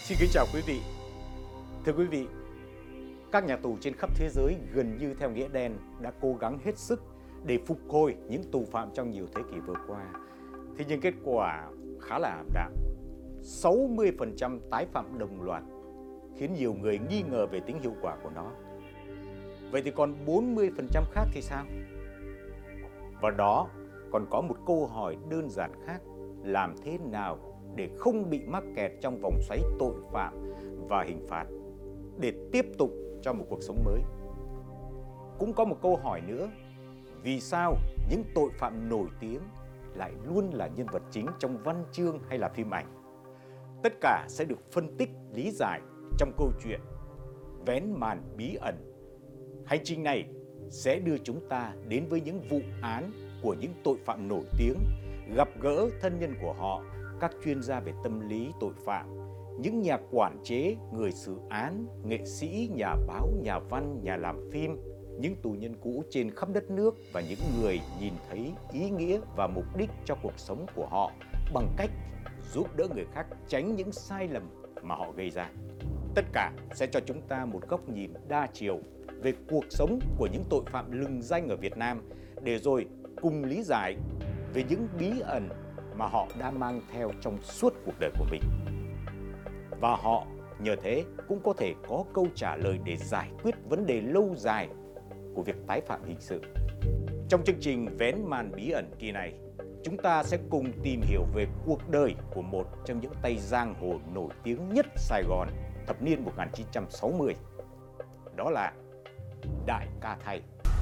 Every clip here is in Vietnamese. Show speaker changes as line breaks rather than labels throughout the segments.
Xin kính chào quý vị. Thưa quý vị, các nhà tù trên khắp thế giới gần như theo nghĩa đen đã cố gắng hết sức để phục hồi những tù phạm trong nhiều thế kỷ vừa qua. Thế nhưng kết quả khá là ảm đạm. 60% tái phạm đồng loạt khiến nhiều người nghi ngờ về tính hiệu quả của nó. Vậy thì còn 40% khác thì sao? Và đó còn có một câu hỏi đơn giản khác: làm thế nào để không bị mắc kẹt trong vòng xoáy tội phạm và hình phạt, để tiếp tục cho một cuộc sống mới? Cũng có một câu hỏi nữa: vì sao những tội phạm nổi tiếng lại luôn là nhân vật chính trong văn chương hay là phim ảnh? Tất cả sẽ được phân tích, lý giải trong câu chuyện Vén màn bí ẩn. Hành trình này sẽ đưa chúng ta đến với những vụ án của những tội phạm nổi tiếng, gặp gỡ thân nhân của họ, các chuyên gia về tâm lý tội phạm, những nhà quản chế, người xử án, nghệ sĩ, nhà báo, nhà văn, nhà làm phim, những tù nhân cũ trên khắp đất nước và những người nhìn thấy ý nghĩa và mục đích cho cuộc sống của họ bằng cách giúp đỡ người khác tránh những sai lầm mà họ gây ra. Tất cả sẽ cho chúng ta một góc nhìn đa chiều về cuộc sống của những tội phạm lừng danh ở Việt Nam, để rồi cùng lý giải về những bí ẩn mà họ đã mang theo trong suốt cuộc đời của mình. Và họ nhờ thế cũng có thể có câu trả lời để giải quyết vấn đề lâu dài của việc tái phạm hình sự. Trong chương trình Vén màn bí ẩn kỳ này, chúng ta sẽ cùng tìm hiểu về cuộc đời của một trong những tay giang hồ nổi tiếng nhất Sài Gòn thập niên 1960. Đó là Đại Ca Thay.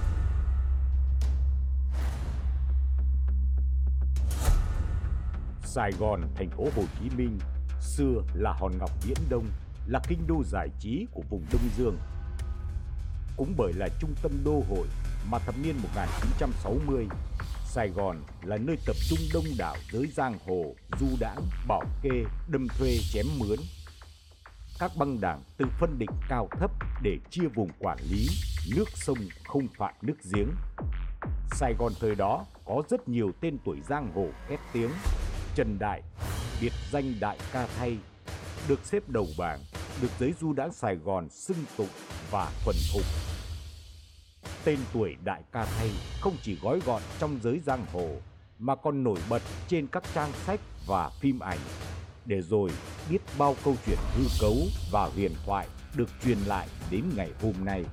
Sài Gòn, thành phố Hồ Chí Minh, xưa là hòn ngọc viễn đông, là kinh đô giải trí của vùng Đông Dương. Cũng bởi là trung tâm đô hội mà thập niên 1960, Sài Gòn là nơi tập trung đông đảo giới giang hồ, du đãng, bảo kê, đâm thuê, chém mướn. Các băng đảng tự phân định cao thấp để chia vùng quản lý, nước sông không phạm nước giếng. Sài Gòn thời đó có rất nhiều tên tuổi giang hồ khét tiếng. Trần Đại, biệt danh Đại Ca Thay, được xếp đầu bảng, được giới du đãng Sài Gòn xưng tụng và thuần phục. Tên tuổi Đại Ca Thay không chỉ gói gọn trong giới giang hồ, mà còn nổi bật trên các trang sách và phim ảnh, để rồi biết bao câu chuyện hư cấu và huyền thoại được truyền lại đến ngày hôm nay.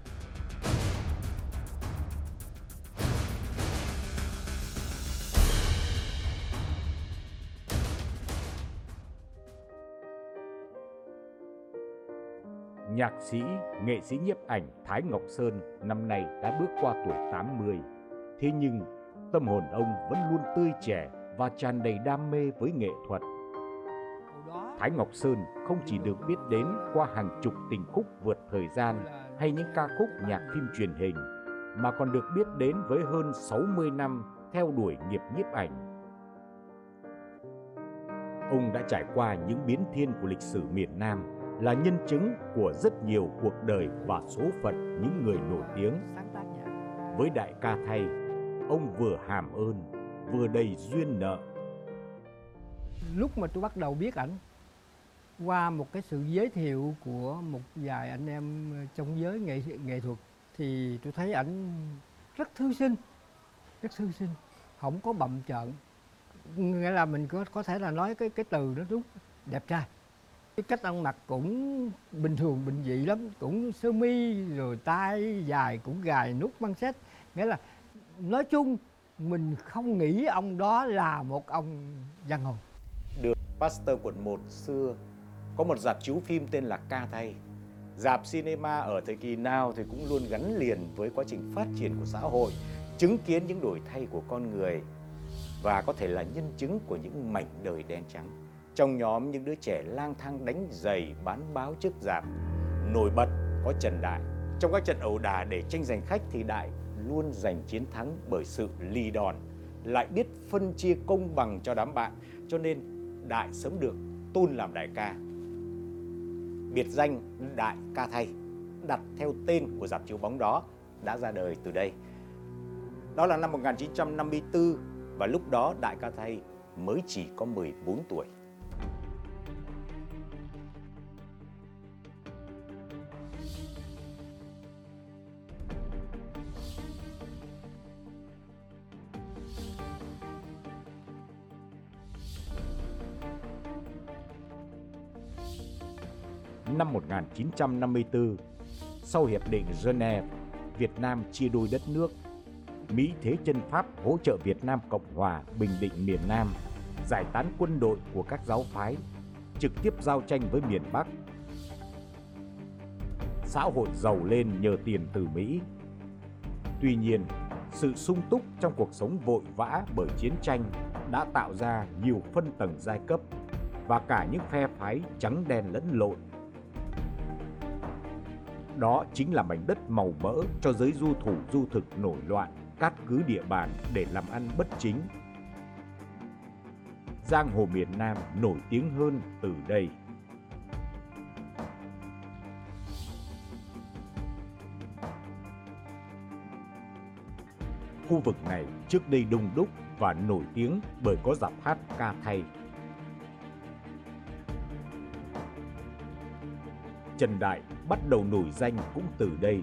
Nhạc sĩ, nghệ sĩ nhiếp ảnh Thái Ngọc Sơn năm nay đã bước qua tuổi 80. Thế nhưng tâm hồn ông vẫn luôn tươi trẻ và tràn đầy đam mê với nghệ thuật. Thái Ngọc Sơn không chỉ được biết đến qua hàng chục tình khúc vượt thời gian hay những ca khúc nhạc phim truyền hình, mà còn được biết đến với hơn 60 năm theo đuổi nghiệp nhiếp ảnh. Ông đã trải qua những biến thiên của lịch sử miền Nam, là nhân chứng của rất nhiều cuộc đời và số phận những người nổi tiếng. Với Đại Ca Thay, ông vừa hàm ơn, vừa đầy duyên nợ.
Lúc mà tôi bắt đầu biết ảnh qua một cái sự giới thiệu của một vài anh em trong giới nghệ thuật, thì tôi thấy ảnh rất thư sinh, không có bậm trợn. Nghĩa là mình có thể là nói cái từ đó đúng, đẹp trai. Cái cách ăn mặc cũng bình thường, bình dị lắm, cũng sơ mi rồi tay dài cũng gài nút băng xét. Nghĩa là nói chung mình không nghĩ ông đó là một ông giang hồ.
Được Pasteur quận 1 xưa có một rạp chiếu phim tên là Ca Thay. Rạp cinema ở thời kỳ nào thì cũng luôn gắn liền với quá trình phát triển của xã hội, chứng kiến những đổi thay của con người và có thể là nhân chứng của những mảnh đời đen trắng. Trong nhóm những đứa trẻ lang thang đánh giày bán báo trước rạp, nổi bật có Trần Đại. Trong các trận ẩu đả để tranh giành khách thì Đại luôn giành chiến thắng bởi sự lì đòn, lại biết phân chia công bằng cho đám bạn, cho nên Đại sớm được tôn làm đại ca. Biệt danh Đại Ca Thay, đặt theo tên của rạp chiếu bóng đó, đã ra đời từ đây. Đó là năm 1954 và lúc đó Đại Ca Thay mới chỉ có 14 tuổi.
Năm 1954, sau Hiệp định Geneva, Việt Nam chia đôi đất nước. Mỹ thế chân Pháp hỗ trợ Việt Nam Cộng Hòa bình định miền Nam, giải tán quân đội của các giáo phái, trực tiếp giao tranh với miền Bắc. Xã hội giàu lên nhờ tiền từ Mỹ. Tuy nhiên, sự sung túc trong cuộc sống vội vã bởi chiến tranh đã tạo ra nhiều phân tầng giai cấp và cả những phe phái trắng đen lẫn lộn. Đó chính là mảnh đất màu mỡ cho giới du thủ du thực nổi loạn, cát cứ địa bàn để làm ăn bất chính. Giang hồ miền Nam nổi tiếng hơn từ đây. Khu vực này trước đây đông đúc và nổi tiếng bởi có dạp hát ca thay. Trần Đại bắt đầu nổi danh cũng từ đây.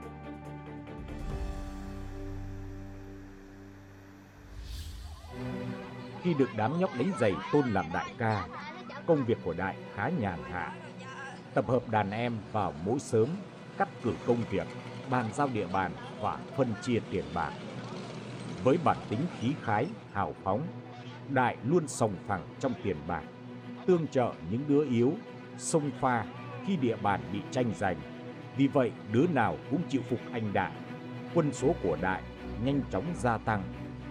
Khi được đám nhóc đánh giày tôn làm đại ca, công việc của Đại khá nhàn hạ. Tập hợp đàn em vào mỗi sớm, cắt cử công việc, bàn giao địa bàn và phân chia tiền bạc. Với bản tính khí khái, hào phóng, Đại luôn sòng phẳng trong tiền bạc, tương trợ những đứa yếu, xông pha khi địa bàn bị tranh giành. Vì vậy, đứa nào cũng chịu phục anh Đại. Quân số của Đại nhanh chóng gia tăng.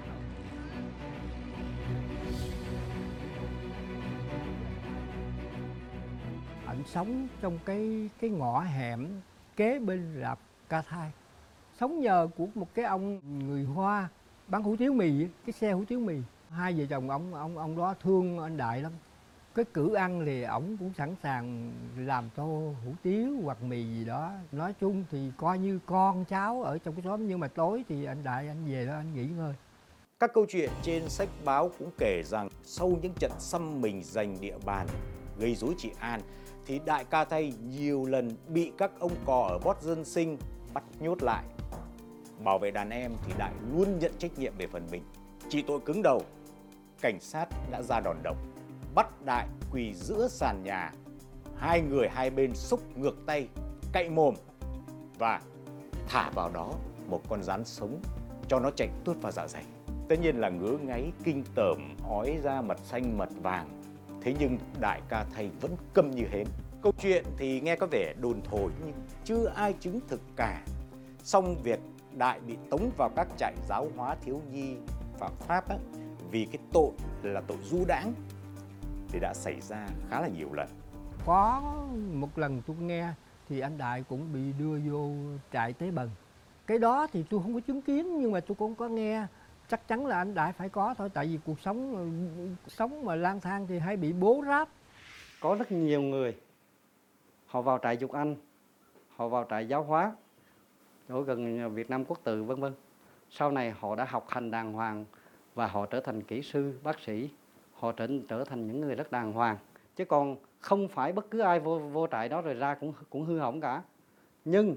Anh sống trong cái ngõ hẻm kế bên rạp Ca Thai, sống nhờ của một cái ông người Hoa bán hủ tiếu mì, cái xe hủ tiếu mì. Hai vợ chồng ông đó thương anh Đại lắm. Cái cử ăn thì ổng cũng sẵn sàng làm tô hủ tiếu hoặc mì gì đó. Nói chung thì coi như con cháu ở trong cái xóm, nhưng mà tối thì anh Đại anh về đó anh nghỉ ngơi.
Các câu chuyện trên sách báo cũng kể rằng sau những trận xăm mình giành địa bàn, gây rối trị an, thì Đại Ca Thay nhiều lần bị các ông cò ở Bót Dân Sinh bắt nhốt lại. Bảo vệ đàn em thì Đại luôn nhận trách nhiệm về phần mình. Chỉ tội cứng đầu, cảnh sát đã ra đòn độc, bắt Đại quỳ giữa sàn nhà. Hai người hai bên xúc ngược tay, cạy mồm và thả vào đó một con rắn sống cho nó chạy tuốt vào dạ dày. Tất nhiên là ngứa ngáy, kinh tởm, ói ra mật xanh mật vàng. Thế nhưng Đại Ca Thay vẫn câm như hến. Câu chuyện thì nghe có vẻ đồn thổi nhưng chưa ai chứng thực cả. Song việc Đại bị tống vào các trại giáo hóa thiếu nhi phạm pháp á, vì cái tội là tội du đãng thì đã xảy ra khá là nhiều lần.
Có một lần tôi nghe thì anh Đại cũng bị đưa vô trại Tế Bần. Cái đó thì tôi không có chứng kiến, nhưng mà tôi cũng có nghe. Chắc chắn là anh Đại phải có thôi, tại vì cuộc sống mà lang thang thì hay bị bố ráp.
Có rất nhiều người họ vào trại Dục Anh, họ vào trại giáo hóa ở gần Việt Nam Quốc Tự vân vân. Sau này họ đã học hành đàng hoàng và họ trở thành kỹ sư, bác sĩ, họ trở thành những người rất đàng hoàng. Chứ còn không phải bất cứ ai vô trại đó rồi ra cũng hư hỏng cả. Nhưng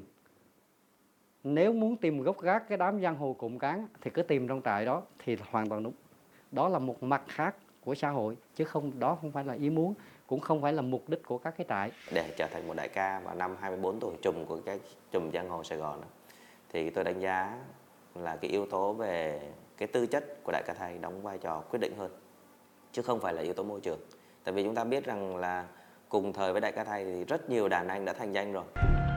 nếu muốn tìm gốc gác cái đám giang hồ cụm cán thì cứ tìm trong trại đó thì hoàn toàn đúng. Đó là một mặt khác của xã hội, chứ đó không phải là ý muốn, cũng không phải là mục đích của các cái trại.
Để trở thành một đại ca vào năm 24 tuổi trùm của cái trùm giang hồ Sài Gòn đó, thì tôi đánh giá là cái yếu tố về cái tư chất của Đại Ca Thay đóng vai trò quyết định hơn, chứ không phải là yếu tố môi trường. Tại vì chúng ta biết rằng là cùng thời với Đại Ca Thay thì rất nhiều đàn anh đã thành danh rồi.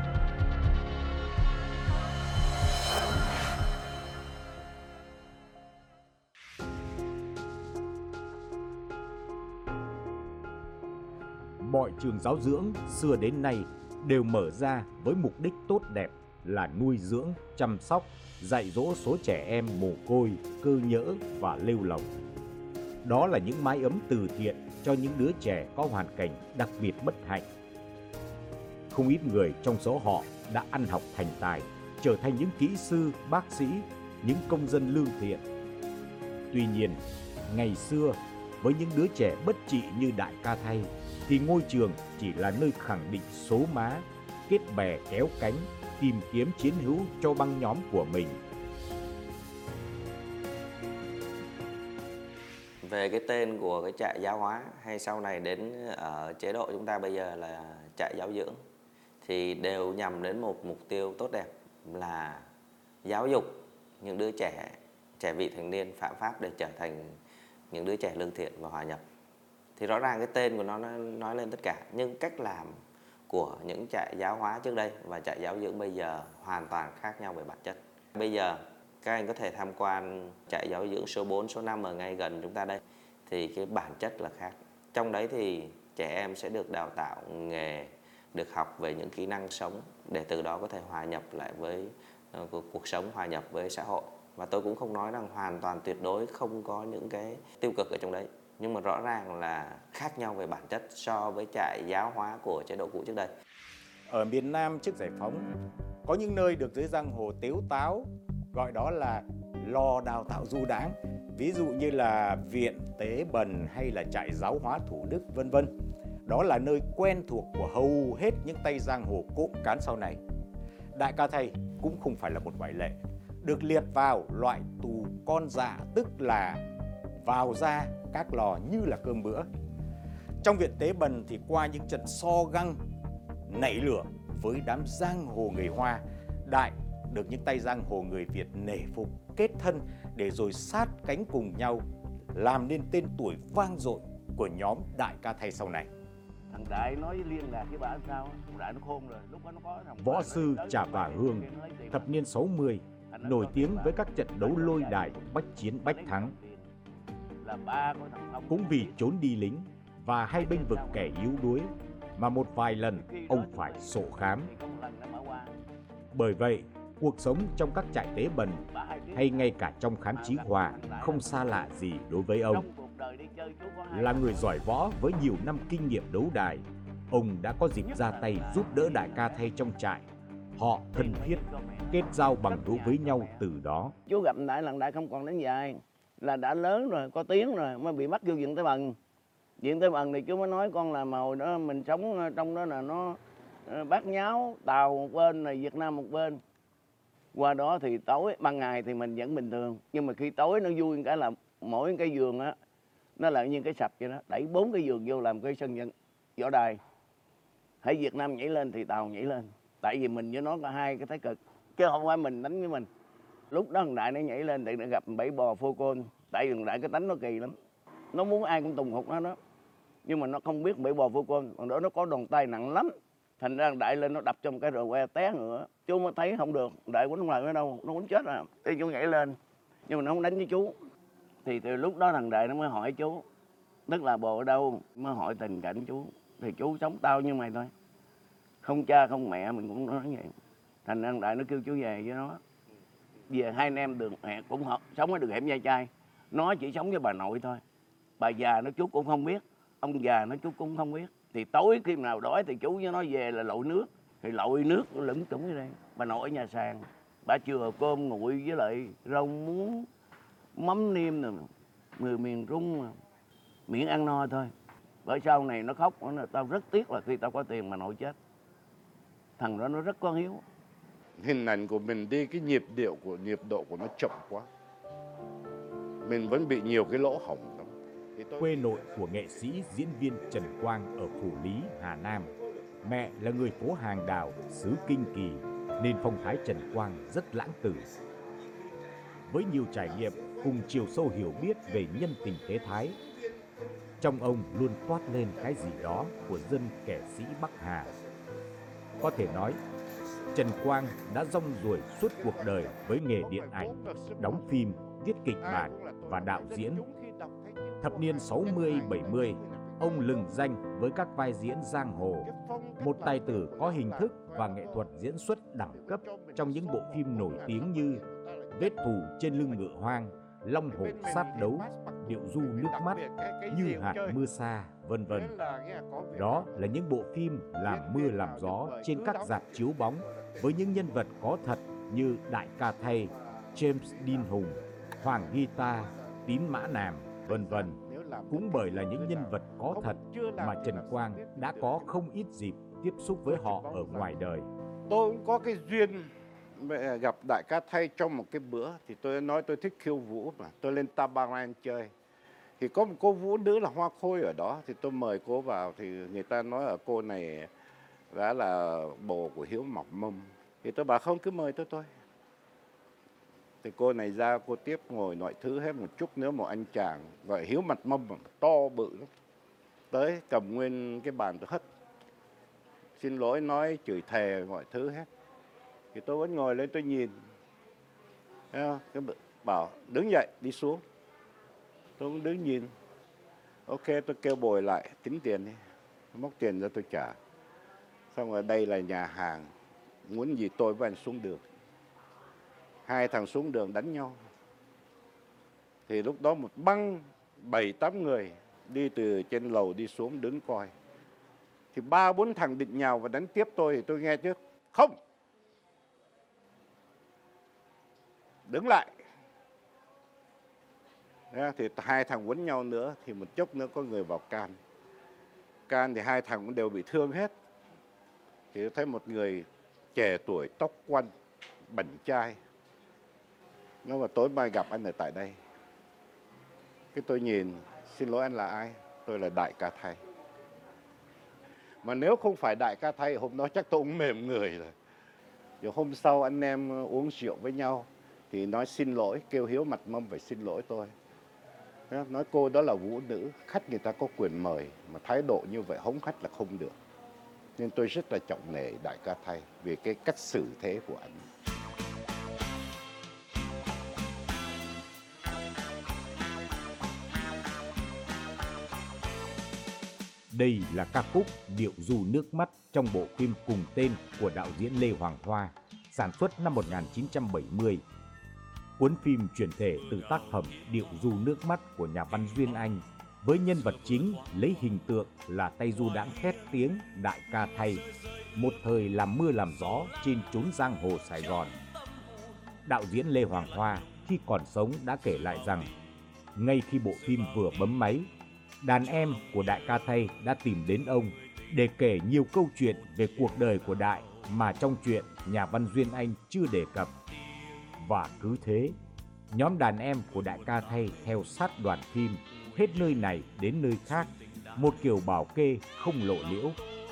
Mọi trường giáo dưỡng xưa đến nay đều mở ra với mục đích tốt đẹp là nuôi dưỡng, chăm sóc, dạy dỗ số trẻ em mồ côi, cơ nhỡ và lêu lỏng. Đó là những mái ấm từ thiện cho những đứa trẻ có hoàn cảnh đặc biệt bất hạnh. Không ít người trong số họ đã ăn học thành tài, trở thành những kỹ sư, bác sĩ, những công dân lương thiện. Tuy nhiên, ngày xưa, với những đứa trẻ bất trị như Đại Ca Thay, thì ngôi trường chỉ là nơi khẳng định số má, kết bè kéo cánh, tìm kiếm chiến hữu cho băng nhóm của mình.
Về cái tên của cái trại giáo hóa hay sau này đến ở chế độ chúng ta bây giờ là trại giáo dưỡng thì đều nhằm đến một mục tiêu tốt đẹp là giáo dục những đứa trẻ vị thành niên phạm pháp để trở thành những đứa trẻ lương thiện và hòa nhập. Thì rõ ràng cái tên của nó nói lên tất cả, nhưng cách làm của những trại giáo hóa trước đây và trại giáo dưỡng bây giờ hoàn toàn khác nhau về bản chất. Bây giờ các anh có thể tham quan trại giáo dưỡng số 4, số 5 ở ngay gần chúng ta đây, thì cái bản chất là khác. Trong đấy thì trẻ em sẽ được đào tạo nghề, được học về những kỹ năng sống để từ đó có thể hòa nhập lại với cuộc sống, hòa nhập với xã hội. Và tôi cũng không nói rằng hoàn toàn tuyệt đối không có những cái tiêu cực ở trong đấy, nhưng mà rõ ràng là khác nhau về bản chất so với trại giáo hóa của chế độ cũ trước đây.
Ở miền Nam trước giải phóng, có những nơi được dưới giang hồ tếu táo gọi đó là lò đào tạo du đãng, ví dụ như là Viện Tế Bần hay là trại giáo hóa Thủ Đức vân vân. Đó là nơi quen thuộc của hầu hết những tay giang hồ cộm cán sau này. Đại Ca Thầy cũng không phải là một ngoại lệ, được liệt vào loại tù con dạ, tức là vào ra các lò như là cơm bữa. Trong Viện Tế Bần thì qua những trận so găng nảy lửa với đám giang hồ người Hoa, Đại được những tay giang hồ người Việt nể phục, kết thân để rồi sát cánh cùng nhau làm nên tên tuổi vang dội của nhóm Đại Ca Thầy sau này.
Thằng Đại nói liên lạc với bà sao? Thằng Đại nó khôn rồi, lúc đó nó có thằng
Võ sư Trà Vả Hương, thập niên 60, nổi tiếng với các trận đấu lôi đài bách chiến bách thắng.
Là ba của thằng Thông.
Cũng vì trốn đi lính và hay bênh vực kẻ yếu đuối mà một vài lần ông phải sổ khám. Bởi vậy, cuộc sống trong các trại tế bần hay ngay cả trong khám Chí Hòa không xa lạ gì đối với ông. Là người giỏi võ với nhiều năm kinh nghiệm đấu đài, ông đã có dịp ra tay giúp đỡ Đại Ca Thầy trong trại. Họ thân thiết, kết giao bằng hữu với nhau từ đó.
Chú gặp Đại lần Đại không còn đến dài, là đã lớn rồi, có tiếng rồi mới bị bắt vô Viện Tế Bần. Viện Tế Bần thì chú mới nói con là hồi đó mình sống trong đó là nó bát nháo, Tàu một bên rồi Việt Nam một bên. Qua đó thì tối, ban ngày thì mình vẫn bình thường, nhưng mà khi tối nó vui cái là mỗi cái giường á nó là như cái sập vậy đó, đẩy 4 cái giường vô làm cái sân võ đài. Hãy Việt Nam nhảy lên thì Tàu nhảy lên, tại vì mình với nó có hai cái thái cực, chứ không phải mình đánh với mình. Lúc đó thằng Đại nó nhảy lên thì nó gặp bẫy bò phô côn, tại vì thằng Đại cái tánh nó kỳ lắm, nó muốn ai cũng tùng hụt nó đó, nhưng mà nó không biết bẫy bò phô côn, còn đó nó có đòn tay nặng lắm. Thành ra thằng Đại lên nó đập trong cái rồi que té ngựa, chú mới thấy không được, Đại quýnh lại ở đâu, nó quýnh chết à. Thì chú nhảy lên, nhưng mà nó không đánh với chú. Thì từ lúc đó thằng Đại nó mới hỏi chú, tức là bồ ở đâu, mới hỏi tình cảnh chú. Thì chú sống tao như mày thôi, không cha không mẹ, mình cũng nói vậy. Thành ra thằng Đại nó kêu chú về với nó. Về hai anh em đường cũng sống ở đường hẻm Gia Trai, nó chỉ sống với bà nội thôi. Bà già nó chú cũng không biết, ông già nó chú cũng không biết. Thì tối khi nào đói thì chú với nó về là lội nước, thì lội nước lững thững ở đây. Bà nội ở nhà sàn, bà chừa cơm nguội với lại rau muống, mắm nêm rồi, người miền Trung mà, miễn ăn no thôi. Bởi sau này nó khóc, nó nói, tao rất tiếc là khi tao có tiền mà nội chết. Thằng đó nó rất có hiếu.
Hình ảnh của mình đi, cái nhịp độ của nó chậm quá, mình vẫn bị nhiều cái lỗ hổng lắm.
Quê nội của nghệ sĩ diễn viên Trần Quang ở Phủ Lý, Hà Nam. Mẹ là người phố Hàng Đào, xứ Kinh Kỳ, nên phong thái Trần Quang rất lãng tử. Với nhiều trải nghiệm cùng chiều sâu hiểu biết về nhân tình thế thái, trong ông luôn toát lên cái gì đó của dân kẻ sĩ Bắc Hà. Có thể nói, Trần Quang đã rong ruổi suốt cuộc đời với nghề điện ảnh, đóng phim, viết kịch bản và đạo diễn. Thập niên 60-70, ông lừng danh với các vai diễn giang hồ, một tài tử có hình thức và nghệ thuật diễn xuất đẳng cấp trong những bộ phim nổi tiếng như Vết Thù Trên Lưng Ngựa Hoang, Long Hổ Sát Đấu, Điệu Du Nước Mắt, Như Hạt Mưa Xa, vân vân. Đó là những bộ phim làm mưa làm gió trên các rạp chiếu bóng với những nhân vật có thật như Đại Ca Thầy, James Dean Hùng, Hoàng Guitar, Tín Mã Nàm, vân vân. Cũng bởi là những nhân vật có thật mà Trần Quang đã có không ít dịp tiếp xúc với họ ở ngoài đời.
Tôi cũng có cái duyên gặp Đại Ca Thầy trong một cái bữa, thì tôi nói tôi thích khiêu vũ mà, tôi lên Tabaran chơi. Thì có một cô vũ nữ là Hoa Khôi ở đó, thì tôi mời cô vào, thì người ta nói ở cô này đã là bồ của Hiếu Mọc Mâm. Thì tôi bảo không, cứ mời tôi. Thì cô này ra, cô tiếp ngồi mọi thứ hết một chút nữa, một anh chàng gọi Hiếu Mặt Mâm to bự lắm, tới cầm nguyên cái bàn tôi hất, xin lỗi, nói chửi thề mọi thứ hết. Thì tôi vẫn ngồi lên tôi nhìn, cái bảo đứng dậy đi xuống. Tôi cũng đứng nhìn. Ok, tôi kêu bồi lại tính tiền đi, móc tiền ra tôi trả. Xong rồi đây là nhà hàng, muốn gì tôi với anh xuống đường. Hai thằng xuống đường đánh nhau. Thì lúc đó một băng 7-8 người đi từ trên lầu đi xuống đứng coi. Thì 3-4 thằng định nhào và đánh tiếp tôi, thì tôi nghe trước không, đứng lại. Thì hai thằng quấn nhau nữa, thì một chốc nữa có người vào can thì hai thằng cũng đều bị thương hết. Thì tôi thấy một người trẻ tuổi, tóc quăn, bảnh trai, nó bảo tối mai gặp anh ở tại đây. Cái tôi nhìn, xin lỗi anh là ai? Tôi là Đại Ca Thay. Mà nếu không phải Đại Ca Thay, hôm đó chắc tôi cũng mềm người rồi. Rồi hôm sau anh em uống rượu với nhau thì nói xin lỗi, kêu Hiếu Mặt Mâm phải xin lỗi tôi. Nói cô đó là vũ nữ, khách người ta có quyền mời, mà thái độ như vậy hống khách là không được. Nên tôi rất là trọng nể Đại Ca Thay vì cái cách xử thế của anh.
Đây là ca khúc Điệu Dù Nước Mắt trong bộ phim cùng tên của đạo diễn Lê Hoàng Hoa, sản xuất năm 1970. Cuốn phim chuyển thể từ tác phẩm Điệu Dù Nước Mắt của nhà văn Duyên Anh, với nhân vật chính lấy hình tượng là tay du đãng khét tiếng Đại Ca Thay, một thời làm mưa làm gió trên chốn giang hồ Sài Gòn. Đạo diễn Lê Hoàng Hoa khi còn sống đã kể lại rằng, ngay khi bộ phim vừa bấm máy, đàn em của Đại Ca Thay đã tìm đến ông để kể nhiều câu chuyện về cuộc đời của Đại mà trong truyện nhà văn Duyên Anh chưa đề cập. Và cứ thế, nhóm đàn em của Đại Ca Thay theo sát đoàn phim, hết nơi này đến nơi khác, một kiểu bảo kê không lộ liễu.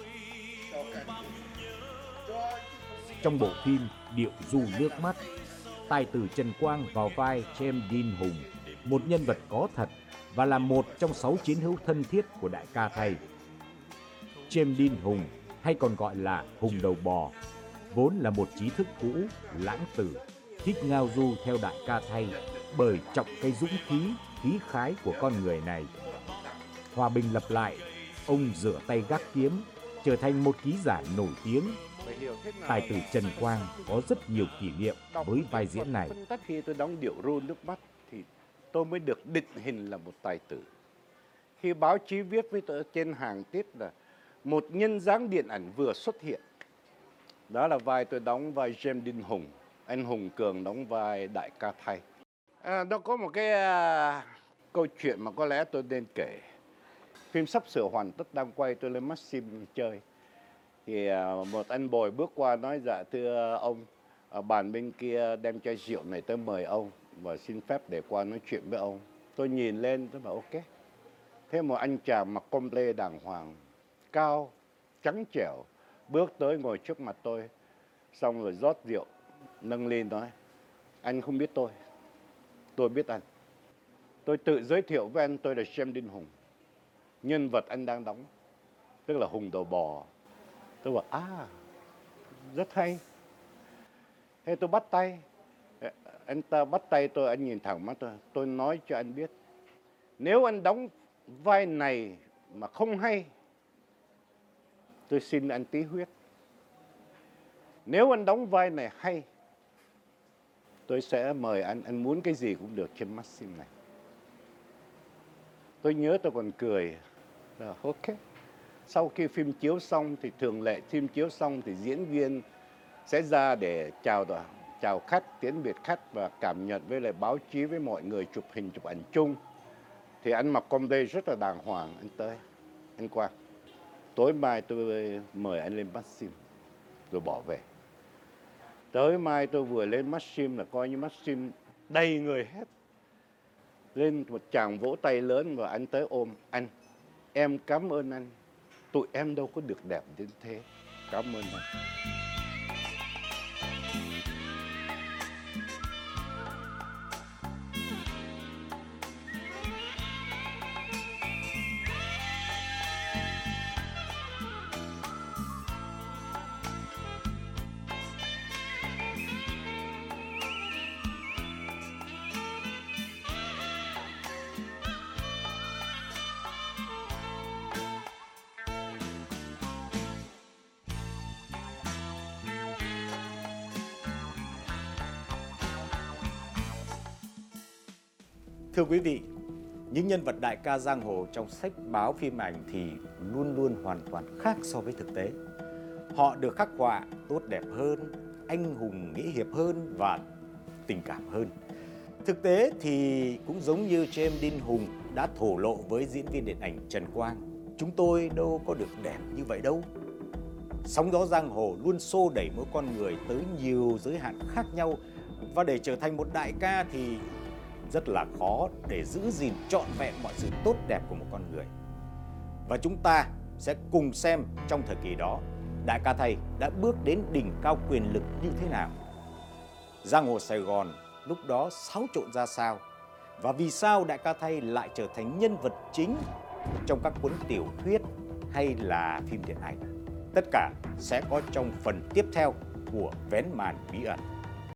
Trong bộ phim Điệu Dù Nước Mắt, tài tử Trần Quang vào vai James Dean Hùng, một nhân vật có thật và là một trong 6 chiến hữu thân thiết của Đại Ca Thay. James Dean Hùng, hay còn gọi là Hùng Đầu Bò, vốn là một trí thức cũ, lãng tử, thích ngao du theo Đại Ca Thay bởi trọng cái dũng khí khái của con người này. Hòa bình lập lại, ông rửa tay gác kiếm, trở thành một ký giả nổi tiếng. Tài tử Trần Quang có rất nhiều kỷ niệm với vai diễn này.
Khi tôi đóng Điệu Ru Nước Mắt thì tôi mới được định hình là một tài tử. Khi báo chí viết với tôi trên hàng tiết là một nhân dáng điện ảnh vừa xuất hiện. Đó là vai tôi đóng vai James Dean Hùng, anh Hùng Cường đóng vai Đại Ca Thay. Nó có một cái câu chuyện mà có lẽ tôi nên kể. Phim sắp sửa hoàn tất đang quay, tôi lên Maxim chơi. Thì một anh bồi bước qua nói dạ thưa ông, ở bàn bên kia đem chai rượu này tới mời ông và xin phép để qua nói chuyện với ông. Tôi nhìn lên tôi bảo ok. Thế một anh chàng mặc com lê đàng hoàng, cao, trắng trẻo, bước tới ngồi trước mặt tôi, xong rồi rót rượu, nâng lên nói, anh không biết tôi biết anh. Tôi tự giới thiệu với anh, tôi là James Dean Hùng, nhân vật anh đang đóng, tức là Hùng Đầu Bò. Tôi bảo rất hay. Thế tôi bắt tay, anh ta bắt tay tôi, anh nhìn thẳng mắt tôi nói cho anh biết, nếu anh đóng vai này mà không hay, tôi xin anh tí huyết. Nếu anh đóng vai này hay, tôi sẽ mời anh muốn cái gì cũng được trên Maxim này. Tôi nhớ tôi còn cười. Ok. Sau khi phim chiếu xong thì thường lệ phim chiếu xong thì diễn viên sẽ ra để chào khách, tiễn biệt khách và cảm nhận với lại báo chí với mọi người, chụp hình chụp ảnh chung. Thì anh mặc com lê rất là đàng hoàng, anh tới, anh Quang. Tối mai tôi mời anh lên Maxim rồi bỏ về. Tới mai tôi vừa lên Maxim là coi như Maxim đầy người hết. Lên một tràng vỗ tay lớn và anh tới ôm. Anh, em cảm ơn anh. Tụi em đâu có được đẹp đến thế. Cảm ơn anh.
Thưa quý vị, những nhân vật đại ca giang hồ trong sách báo phim ảnh thì luôn luôn hoàn toàn khác so với thực tế. Họ được khắc họa tốt đẹp hơn, anh hùng nghĩa hiệp hơn và tình cảm hơn. Thực tế thì cũng giống như James Dean Hùng đã thổ lộ với diễn viên điện ảnh Trần Quang, chúng tôi đâu có được đẹp như vậy đâu. Sóng gió giang hồ luôn xô đẩy mỗi con người tới nhiều giới hạn khác nhau, và để trở thành một đại ca thì rất là khó để giữ gìn trọn vẹn mọi sự tốt đẹp của một con người. Và chúng ta sẽ cùng xem trong thời kỳ đó, đại ca Thầy đã bước đến đỉnh cao quyền lực như thế nào. Giang hồ Sài Gòn lúc đó xáo trộn ra sao, và vì sao đại ca Thầy lại trở thành nhân vật chính trong các cuốn tiểu thuyết hay là phim điện ảnh. Tất cả sẽ có trong phần tiếp theo của Vén Màn Bí Ẩn.